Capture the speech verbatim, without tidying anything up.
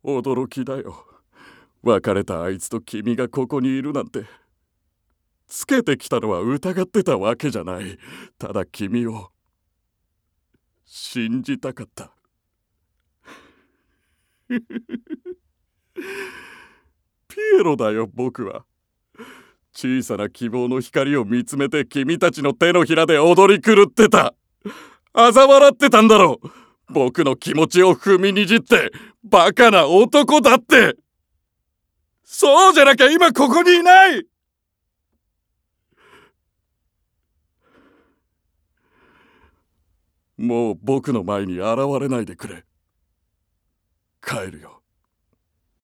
驚きだよ。別れたあいつと君がここにいるなんて。つけてきたのは疑ってたわけじゃない。ただ君を信じたかった。ピエロだよ、僕は。小さな希望の光を見つめて君たちの手のひらで踊り狂ってた。嘲笑ってたんだろう。僕の気持ちを踏みにじってバカな男だって。そうじゃなきゃ今ここにいない。もう僕の前に現れないでくれ。帰るよ。